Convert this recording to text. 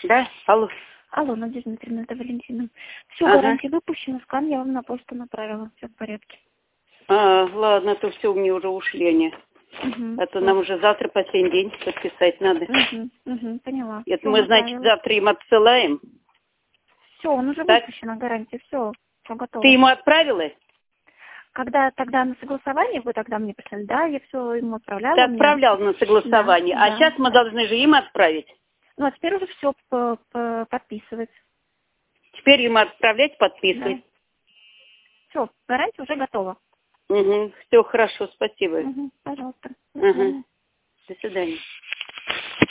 Да? Алло. Алло, Надежда Дмитриевна, это Валентина. Все, Ага. гарантия выпущена, скан я вам на почту направила. Все в порядке. Ладно, то все, мне уже ушли они. А то нам уже завтра последний день подписать надо. Поняла. Это Всё, мы, значит, направила. завтра им отсылаем. Все, он уже Так? выпущен, гарантия, все готово. Ты ему отправила? Когда тогда на согласование вы тогда мне прислали, да, я все ему отправляла. Ты У меня... отправлял на согласование. Да, А сейчас мы должны же им отправить. Ну, а теперь уже все подписывать. Теперь им отправлять, Да. подписывать. Все, гарантия уже готова. Угу. Все хорошо, спасибо. Пожалуйста. До Угу. свидания. До свидания.